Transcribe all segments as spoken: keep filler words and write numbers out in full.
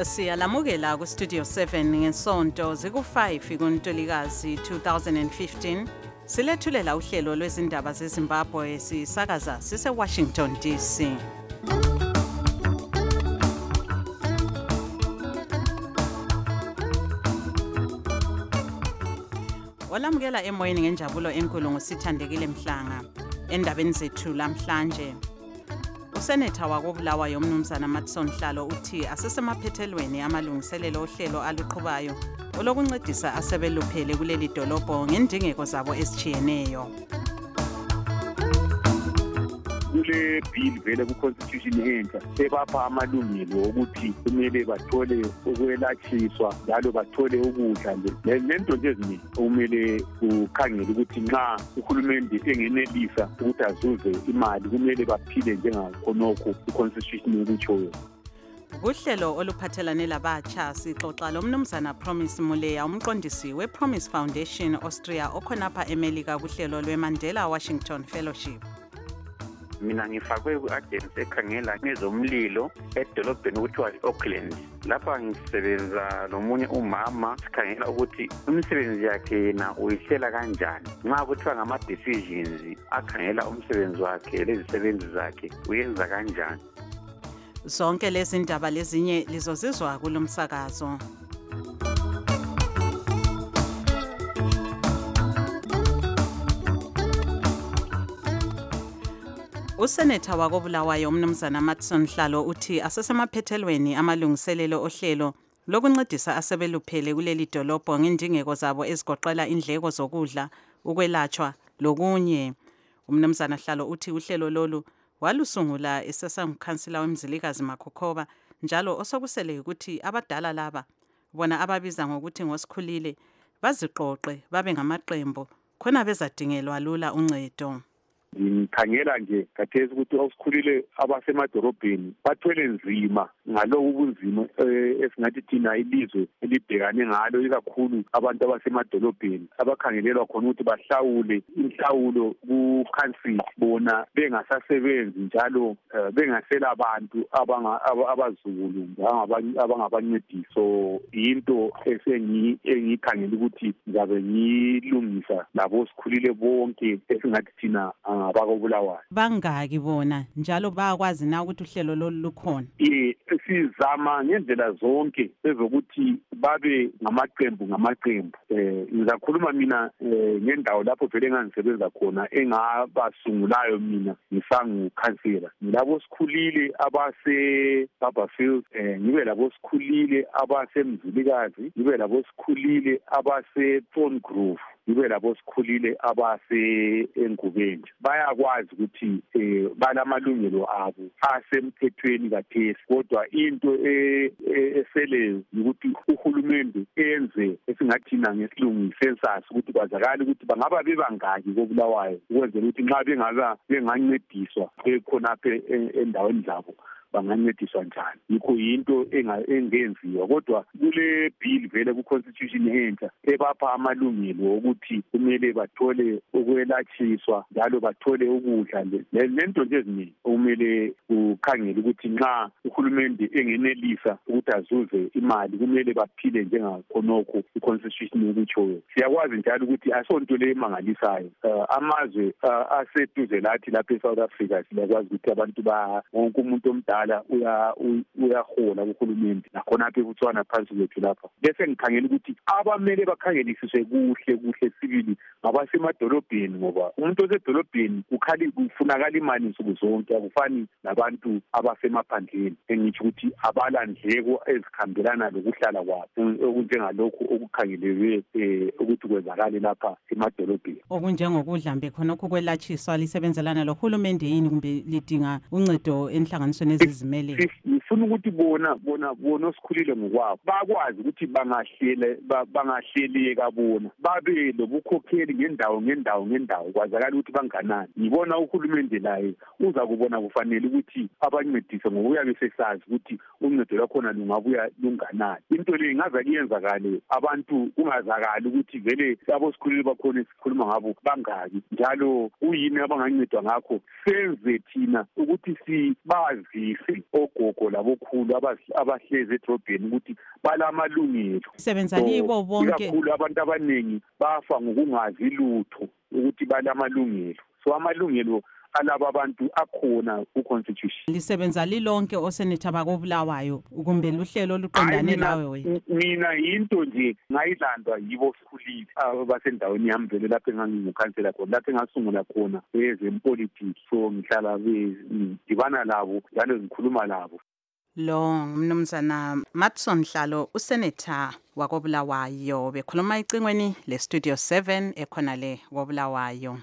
Siyalamukela ku Studio seven ngesonto ziku five kuNtulikazi two thousand fifteen. Silethulela uhlelo lwezindaba zeZimbabwe sisakaza sise Washington D C. Walamukela emoyeni ngenjabulo enkulu ngosithandekile Mhlanga. Endabeni zethu lamhlanje uSenator wakobulawayo umnumzana Matson Hlalo uthi asesemaphethelweni amalungiselelo ohlelo aluqhubayo olokuncedisa asebeluphele kuleli dolobho ngendingeko zabo ezichiyeneyo. Kule bill vele ku constitution entsha sebapha amalungelo ukuthi kumele bathole ukwelatshiswa njalo bathole ukudla lento nje eziningi kumele ukhangele ukuthi nxa uhulumende engenelisa ukuthi azuze imali kumele baphile njengakhonokho ku constitution ukutshoyo. Uhlelo oluphathelane labatsha sixoxa lomnumzana Promise Muleya umqondisi we Promise Foundation Austria okhonapha eMelika kuhlelo lweMandela Washington Fellowship. Mina ngifakwe ku-agency ekhangela ngezomlilo edolobheni okuthiwa i-Auckland. Lapha ngisebenza nomunye umama sikhangela ukuthi umsebenzi yakhe yena uyihlela kanjani. Nxa kuthiwa ngama-decisions akhangela umsebenzi wakhe lezisebenzi zakhe uyenza kanjani. Zonke lezi ndaba lezinye lizozizwa kulomsakazo. USenator wakobulawayo umnumzana Matson Hlalo uthi asesemaphethelweni amalungiselelo ohlelo lokuncedisa asebeluphele kuleli dolobho ngendingeko zabo ezigoqela indleko zokudla, ukwelatshwa lokunye. Umnumzana Hlalo uthi uhlelo lolu walusungula esesangukhansila wemzilikazi Makhokhoba njalo osokusele ukuthi abadala laba bona ababiza ngokuthi ngosikhulile baziqoqe babe ngamaqembu khona bezadingelwa lula uncedo. Ngikhangela nje kathesi ukuthi osikhulile abasemadorobheni bathwele nzima ngaloku ubunzima esingathi thina ilizwe elibhekane ngalo ikakhulu abantu abasemadolobheni abakhangelelwa khona ukuthi bahlawule inhlawulo ku-council bona bengasasebenzi njalo bengasela abantu abazukulu abangabancediso into esengikhangela ukuthi ngizabe ngilungisa labo sikhulile bonke esingathi thina abakobulawayo. Bangaki bona njalo bayakwazi na ukuthi uhlelo lolu lukhona? Eh sizama ngendlela zonke ezokuthi babe ngamaqembu ngamaqembu. Eh ngizakhuluma mina ngendawo lapho vele ngangisebenza khona engabasungulayo mina ngisangu councilor. Ngilabo sikhulile abase Barberfield, eh ngibe labo sikhulile abase Mzilikazi, ngibe labo sikhulile abase Thorn Grove, ngibe labo sikhulile abase eNgubeni. Bayakwazi ukuthi eh balamalungelo abo asemthethweni kathesi kodwa into esele ukuthi uhulumende enze esingathina ngesilungu census ukuthi kwazakala ukuthi bangaba bebangaki kobulawayo ukwenzela ukuthi nxa bengaza bengancediswa ekhonapha endaweni zabo bangancediswa njani. Yikho into engenziwa kodwa kule bill vele ku constitution entsha ebapha amalungelo ukuthi kumele bathole ukwelatshiswa njalo bathole ukudla lento nje eziningi kumele ukhangele ukuthi nxa uhulumende engenelisa ukuthi azuze imali kumele baphile njengakhonokho i constitution ukutshoyo. Siyakwazi njalo ukuthi asonto le emangalisayo amazwe aseduze lathi lapha eSouth Africa siyakwazi ukuthi abantu ba wonke umuntu omdala uya uyahola kuhulumende nakhona apha eBotswana phansi kwethu lapha. Bese ngikhangela ukuthi abamele bakhangelisiswe kuhle kuhle sibili ngabasemadolobheni ngoba umuntu osedolobheni ukhali kufunakala imali insuku zonke akufani nabantu abasemaphandleni engithi ukuthi abalandleko ezikhambelana lokuhlala kwabo okunjengalokho okukhangelelwe ukuthi kwenzakale lapha emadolobheni okunjengokudla mbe khona okwelatshiswa lisebenzelana lohulumende yini kumbe lidinga uncedo enhlanganisweni ezizimele? Ngifuna ukuthi bona bona bona osikhulile ngokwabo bakwazi ukuthi bangahlele bangahleleka bona babe lobukhokheli ngendawo ngendawo ngendawo kwazakala ukuthi banganani. Ngibona uhulumende laye uza kubona kufanele ukuthi abancedise ngokuya besesazi ukuthi uncedo lwakhona lungabuya lunganani. Into le ingaza kuyenzakale abantu kungazakala ukuthi vele abosikhulile bakhona esikhuluma ngabo bangaki njalo uyini abangancedwa ngakho senze thina ukuthi sibazise bafundise ogogo labokhulu abahlezi edrobheni ukuthi balamalungelo. Sebenza libo bonke. Ikakhulu abantu abaningi bafa ngokungazi lutho ukuthi balamalungelo. So amalungelo alaba abantu akhona ku-constitution. Lisebenza lilonke osenetha bakobulawayo kumbe luhlelo oluqondane nawe? Mina into nje ngayilandwa yibo sikhulile abasendaweni yami vele lapho engangingukhansela khona, lapho engasungula khona ezempolitiki. So ngihlala ngidibana labo njalo ngikhuluma labo. Lo ngumnumzana Matson Hlalo, usenetha wakobulawayo, bekhuluma icingweni le Studio seven ekhona le kobulawayo.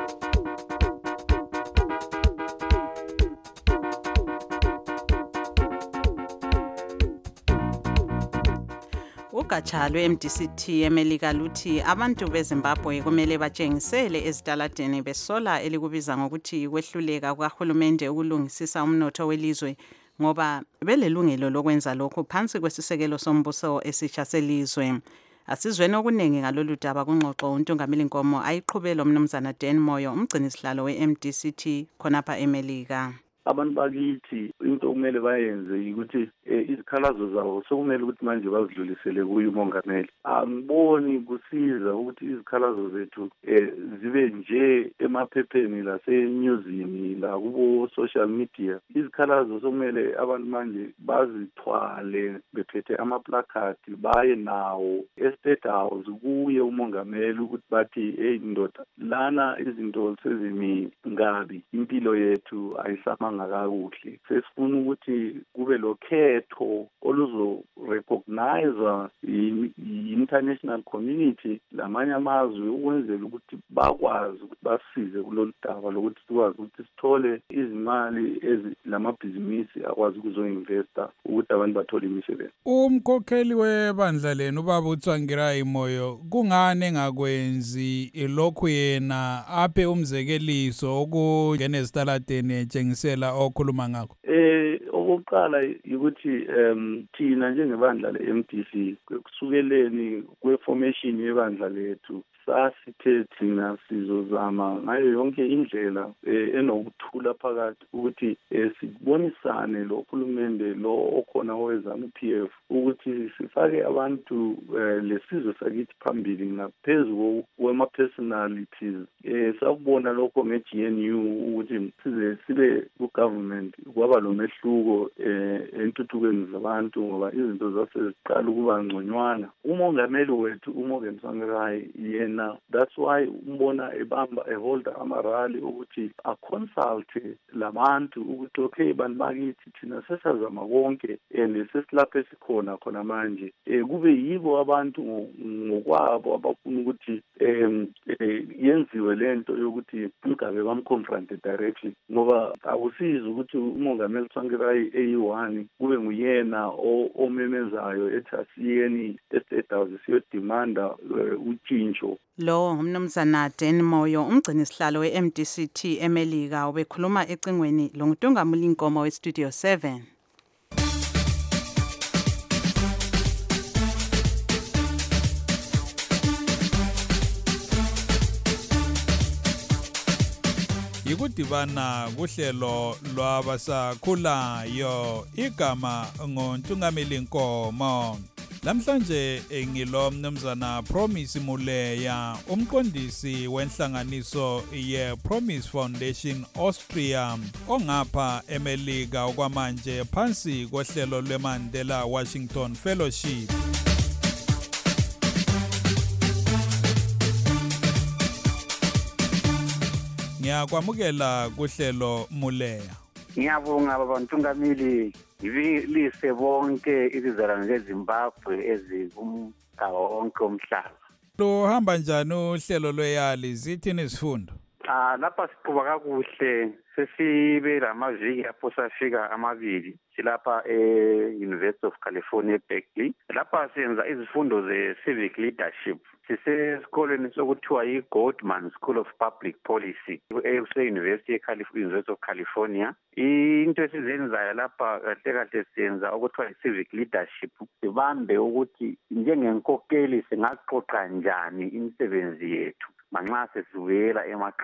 Ugatsha lwe-M D C T eMelika luthi abantu beZimbabwe kumele batshengisele ezitaladeni besola elikubiza ngokuthi kwehluleka kukahulumende ukulungisisa umnotho welizwe ngoba belelungelo lokwenza lokho phansi kwesisekelo sombuso esitsha selizwe. Asizweni okuningi ngalolu daba kungxoxo uNtungameli Nkomo ayiqhubela umnumzana Dan Moyo, umgcinisihlalo we-M D C T khonapha eMelika. Abantu bakithi into okumele bayenze ukuthi izikhalazo zabo sokumele ukuthi manje bazidlulisele kuye umongameli. Angiboni kusiza ukuthi izikhalazo zethu zibe nje emaphepheni lasenyuzini la kubo social media. Izikhalazo sokumele abantu manje bazithwale bephethe amaplakati baye nawo e-State House kuye umongameli ukuthi bathi hey ndoda lana izinto sezimi ngabi, impilo yethu ayisama ngakakuhle, sesifuna ukuthi kube lokhetho oluzo recognize i-international community lamanye amazwe ukwenzela ukuthi bakwazi ukuthi basize kulolu daba lokuthi sikwazi ukuthi sithole izimali lamabhizinisi akwazi ukuzo-investa ukuthi abantu bathole imisebenzi. Umkhokheli webandla lenu ubaba uTsvangirai Moyo kungani engakwenzi lokhu yena aphe umzekeliso okungena ezitaladeni etshengisela okhuluma ngakho? Eh okokuqala ukuthi um thina njengebandla le-M D C kusukeleni kwe-formation yebandla lethu sasithe thina sizozama ngayo yonke indlela enokuthula phakathi ukuthi sibonisane lo hulumende lo okhona owezama P F ukuthi sifake abantu lesizwe sakithi phambili ngaphezulu kwema-personalities. Sakubona lokho nge-G N U ukuthi size sibe ku-government kwaba lo mehluko entuthukweni zabantu ngoba izinto zaseziqala ukuba ngconywana. Umongameli wethu uMorgan Tsvangirai yena that's why umbona ebamba eholda amarali ukuthi a-consult labantu ukuthi okay bantu bakithi thina sesazama konke and sesilapho esikhona khona manje kube yibo abantu ngokwabo abafuna ukuthi yenziwe lento yokuthi ingabe bamconfronte directly ngoba akusizi ukuthi umongameli Tsvangirai eyi one kube nguyena omemezayo ethi asiyeni e-State House siyodimanda utshintsho. Lo ngumnumzana Dan Moyo, umgcinisihlalo we-M D C T eMelika, ubekhuluma ecingweni lo nguNtungameli Nkomo we-Studio seven. Yikudibana kuhlelo lwabasakhulayo igama ngoNtungameli Nkomo. Namhlanje ngilo mnumzana Promise Muleya, umqondisi wenhlanganiso ye Promise Foundation Austria ongapha eMelika okwamanje phansi kohlelo lweMandela Washington Fellowship. Ngiyakwamukela kuhlelo Muleya. Ngiyabonga baba Ntungameli, lise bonke izizalwane zeZimbabwe ezikumgaba wonke omhlaba. Luhamba njani uhlelo lweyali, zithini izifundo? Ah lapha siqhuba kakuhle, sesibe lamaviki apho safika amabili. Silapha e-University of California Berkeley. Lapha senza izifundo ze-civic leadership. Sisesikolweni sokuthiwa yi-Goldman School of Public Policy ese-University University of California. Into esizenzayo lapha kahle kahle siyenza okuthiwa yi-civic leadership. Sibambe ukuthi njengenkokheli singaxoxa njani imisebenzi yethu manxa sesivela emakhaya.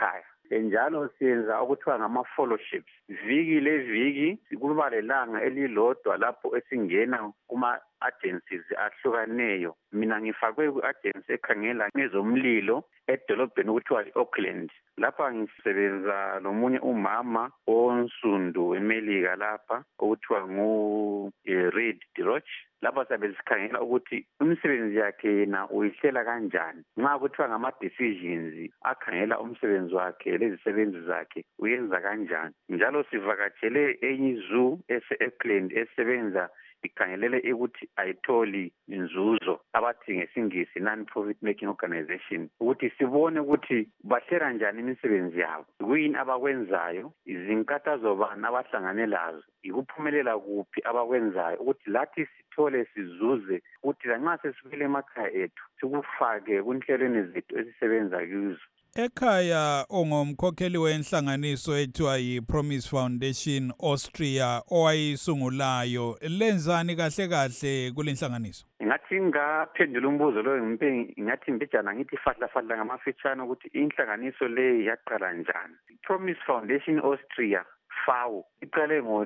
njalo siyenza okuthiwa ngama-fellowships. Viki leviki kuba lelanga elilodwa lapho esingena kuma-agencies ahlukaneyo. Mina ngifakwe ku-agency ekhangela ngezomlilo edolobheni okuthiwa i-Auckland. Lapha ngisebenza nomunye umama onsundu eMelika lapha okuthiwa ngu-Reed Diroch. Lapha sabe sikhangela ukuthi umsebenzi yakhe yena uyihlela kanjani. Nxa kuthiwa ngama-decisions akhangela umsebenzi wakhe lezisebenzi zakhe uyenza kanjani. Njalo sivakatshele enye izoo ese-Auckland esebenza ikhangelele ukuthi ayitholi inzuzo abathi ngesingisi non-profit making organization, ukuthi sibone ukuthi bahlela njani imisebenzi yabo, kuyini abakwenzayo, izinkathazo bani abahlangane lazo, ikuphumelela kuphi abakwenzayo, ukuthi lathi sithole sizuze, ukuthi lanxa sesifike emakhaya ethu sikufake kunhlelweni zethu esisebenza kuzo. Ekhaya ongumkhokheli wenhlanganiso ethiwa yi-Promise Foundation Austria owayisungulayo, lenzani kahle kahle kule nhlanganiso? Ngathi ngaphendula umbuzo lo ngimpe ngathi mbijana ngithi fahla fahla ngamafitshane ukuthi inhlanganiso le yaqala njani. Promise Foundation Austria F A W iqale ngo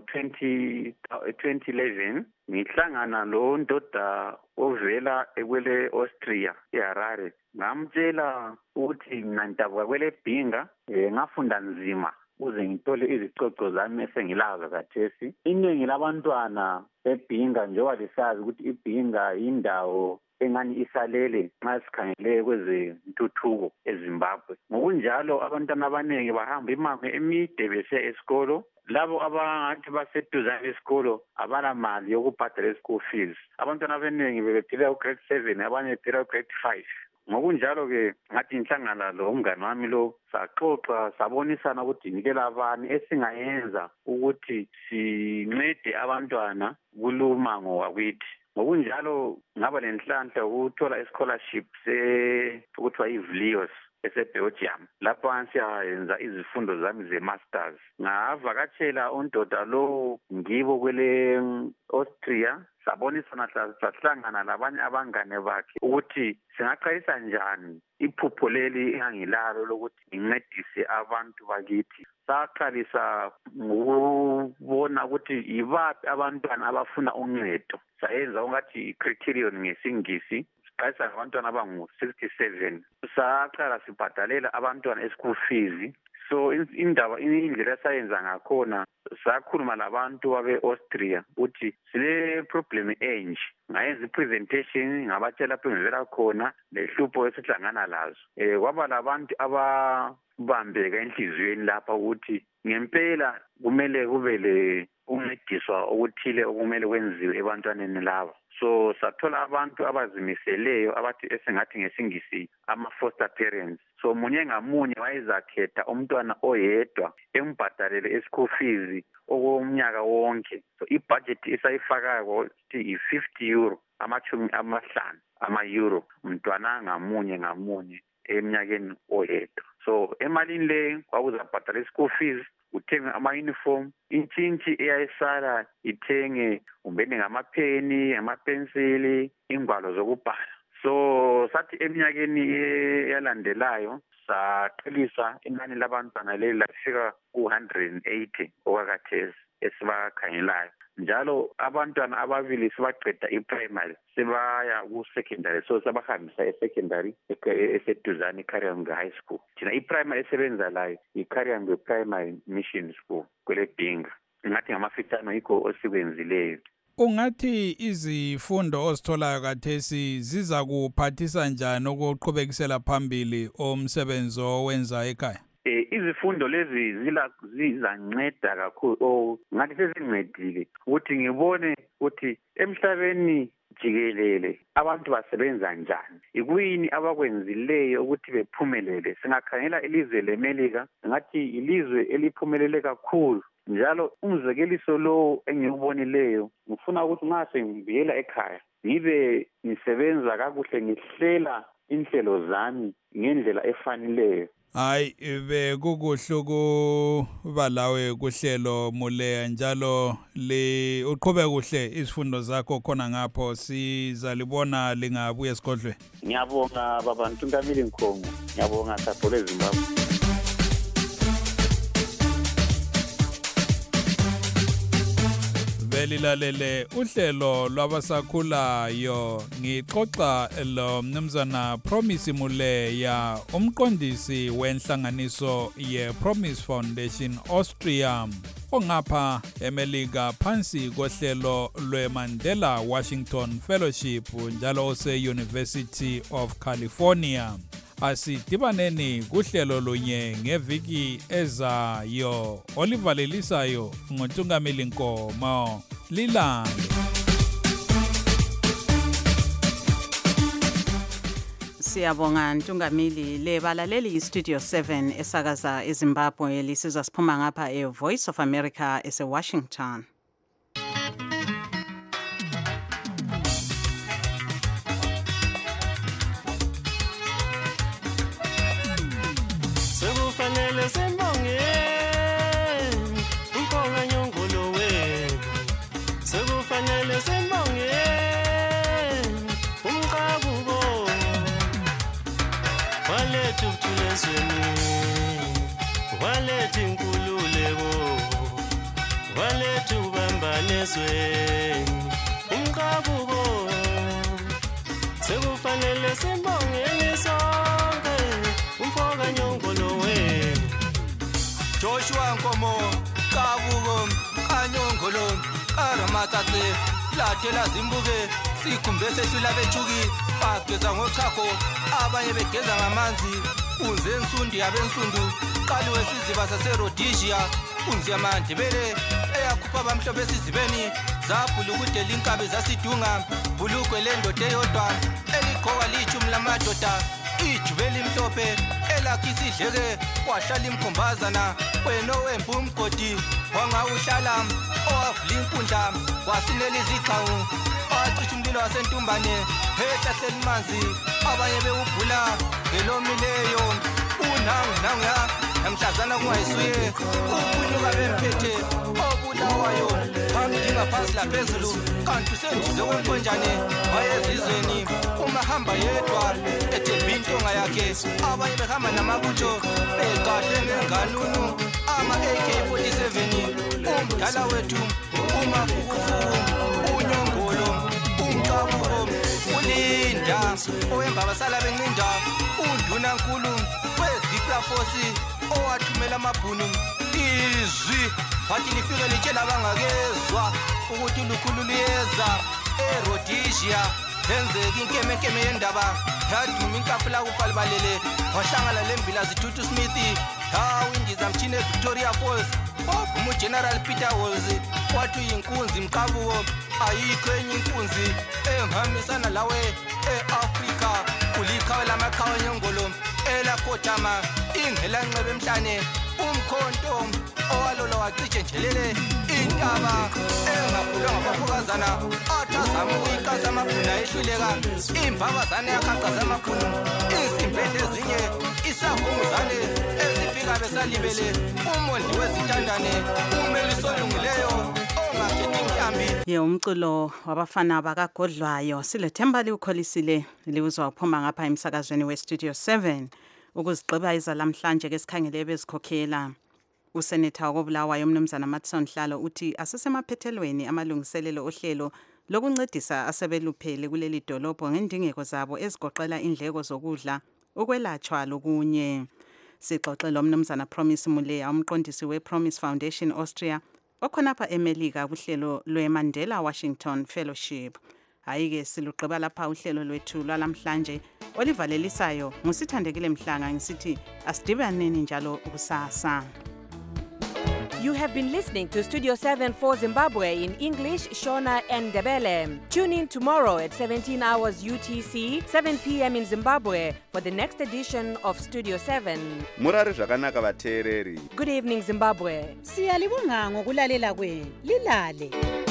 twenty eleven. Ngihlangana lo ndoda ovela ekwele Austria eHarare, ngamtshela ukuthi mina ngidabuka kwele Bhinga, ngafunda nzima uze ngithole izicoco zami esengilazo kathesi. Iningi labantwana eBhinga njengoba lisazi ukuthi iBhinga indawo engani isalele nxa sikhangele kwezentuthuko eZimbabwe. Ngokunjalo abantwana abaningi bahamba imango emide besiya esikolo. Labo abangathi baseduzane esikolo abana mali yokubhadala e-school fees. Abantwana abaningi bebephila u-grade seven, abanye bephila u-grade five. Ngokunjalo-ke ngathi ngihlangana lo mngane wami lo, saxoxa sabonisana ukuthi nikela abani esingayenza ukuthi sincede abantwana kulumango wakwithi. Ngokunjalo ngaba lenhlanhla ukuthola i-scholarship sekuthiwa i-Vlios ese-Belgium. Lapha siyayenza izifundo zami ze-masters. Ngavakatshela undoda lo ngibo kwele Austria, sabonisana sahlangana labanye abangane bakhe ukuthi singaqalisa njani iphupho leli engangilalo lokuthi ngincedise abantu bakithi. Saqalisa ngokubona ukuthi yibaphi abantwana abafuna uncedo. Sayenza ungathi i-criterion ngesingisi. Siqalisa abantwana abangu sixty-seven. Saqala sibhadalela abantwana e-school fees. So indaba indlela sayenza ngakhona sakhuluma labantu babe-Austria ukuthi sile problem enje. Ngayenza i-presentation ngabatshela lapho ngivela khona lehlupho esihlangana lazo. Eh kwaba labantu ababambeka enhliziyweni lapha ukuthi ngempela kumele kube le uncediswa okuthile okumele kwenziwe ebantwaneni laba. So sathola abantu abazimiseleyo abathi esingathi ngesingisi ama-foster parents. So munye ngamunye wayezakhetha umntwana oyedwa embhadalele e-school fees okomnyaka wonke. So i-budget isayifakayo i-fifty euro, amachumi amahlanu ama-euro umntwana ngamunye ngamunye eminyakeni oyedwa. So emalini le kwakuzabhadala i-school fees, uthenge ama-uniform, intshintshi eyayisala ithenge umbeni ngamapheni, amapensili, ingwalo zokubhala. So sathi eminyakeni yalandelayo saqelisa inani labantwana leli lafika ku one hundred eighty okwakathesi esibakhangelayo. Njalo abantwana ababili sibaqeda i-primary sebaya ku-secondary, so sabahambisa e-secondary eseduzane i-Kariangwe High School. Thina i-primary esebenza layo i-Kariangwe Primary Mission School kwele Bhinga. Ngathi ngamafitshane yikho osikwenzileyo. Ungathi izifundo ozitholayo kathesi ziza kuphathisa njani ukuqhubekisela phambili omsebenzi owenza ekhaya? Eh izifundo lezi zila zizanceda kakhulu, ngathi sezincedile ukuthi ngibone ukuthi emhlabeni jikelele abantu basebenza njani, ikuyini abakwenzileyo ukuthi bephumelele. Singakhangela ilizwe leMelika, ngathi ilizwe eliphumelele kakhulu. Njalo umzekeliso lo engiyubonileyo ngifuna ukuthi nxa sengibuyela ekhaya ngibe ngisebenza kakuhle, ngihlela inhlelo zami ngendlela efanileyo. Hayi bekukuhle ukuba lawe kuhlelo Muleya, njalo le uqhubeka kuhle izifundo zakho khona ngapho sizalibona lingabuya esigodlweni. Ngiyabonga baba Ntungamili Nkhongo, ngiyabonga Sapho leZimbabwe. belilalele uhlelo lwabasakhulayo ngixoxa lo mnumzana Promise Muleya umqondisi wenhlanganiso ye Promise Foundation Austria ongapha eMelika phansi kohlelo lweMandela Washington Fellowship njalo ose University of California. Asidibaneni kuhlelo lunye ngeviki ezayo olivalelisayo ngoNtungameli Nkomo lilande. Siyabonga Ntungameli. Le balaleli iStudio seven esakaza eZimbabwe lisizwa siphuma ngapha eVoice of America ese Washington. Sekufanele sembonge umfonga nyongolo we. Sekufanele sembonge umqabuko walethu kuthulezweni walethu inkululeko walethu bambanesweni umqabuko sekufanele sembonge sonke umfonga nyongolo we. Joshua Nkomo Kabuko Kanyongolo Aramatate Latela Zimbuke sikhumbe sehlula bethuki bageza ngochakho abanye begeza ngamanzi unze ensundi yabensundu qaliwe siziba saseRhodesia unzi yamandebele eyakhupha abamhlophe esizibeni zabhula ukudela inkabe zasidunga bulukwe lendoda eyodwa eligqoka lichumi lamadoda ijubeli imhlophe elakhi isidleke wahlala imkhombazana wena owembu umgodi wangawuhlala owavula inkundla wasinela izigxawu wacisha umlilo wasentumbane ehlahlela imanzi abanye bewubhula ngelomileyo unangu nanguya namhlazana kungayisuye ubunyuka bemphethe obulawayo phambi ngaphansi laphezulu kanti usendize konkonjane wayezizweni umahamba yedwa ethemba intonga yakhe abanye behamba namabutho begade ngenganunu ama-A K forty-seven umdala wethu umafukufuku unyongolo umqabuko ulinda owemba basala bencinda unduna nkulu weziplafosi owathumela amabhunu izwi wathi lifike litshela abangakezwa ukuthi ulukhulu luyeza eRhodesia lenzeka inkemenkeme yendaba yaduma inkapula kufa libalele wahlangana lembila zithutu Smith hawu indiza mtshini eVictoria Falls wavuma uGeneral Peter Walls wathi uyinkunzi mqabuko ayikho enye inkunzi engihambisana lawe eAfrika ulikhawe lamakhawa nyongolo elakhothama ingela ncebe emhlane umkhonto owalolo wacishe njelele intaba engabulwa ngabafokazana athazama ukuyikaza amabhuna ehluleka imbabazane yakhaqaza amabhunu izimpethe ezinye isavunguzane ezifika besalibele umondi wezintandane umelisolungileyo ongakhethi mhlambi. Ye umculo wabafana bakagodlwayo silethemba liukholisile liuzwa uphuma ngapha emsakazweni weStudio seven ukuzigqiba izalamhlanje ke sikhangele bezikhokhela. Useneta wakobulawayo umnumzana Matson Hlalo uthi asesemaphethelweni amalungiselelo ohlelo lokuncedisa asebeluphele kuleli dolobho ngendingeko zabo ezigoqela indleko zokudla ukwelatshwa lokunye. Sixoxela umnumzana Promise Muleya umqondisi wePromise Foundation Austria okhonapha eMelika kuhlelo lweMandela Washington Fellowship. Ayike silugqiba lapha uhlelo lwethu lwalamhlanje olivalelisayo ngusithandekile Mhlanga ngisithi asidibaneni njalo kusasa. You have been listening to Studio seven for Zimbabwe in English, Shona and Ndebele. Tune in tomorrow at seventeen hours U T C, seven p.m. in Zimbabwe for the next edition of Studio seven. Murari zvakanaka vateereri. Good evening, Zimbabwe. Siyalibonga ngokulalela kwenu. Lilale.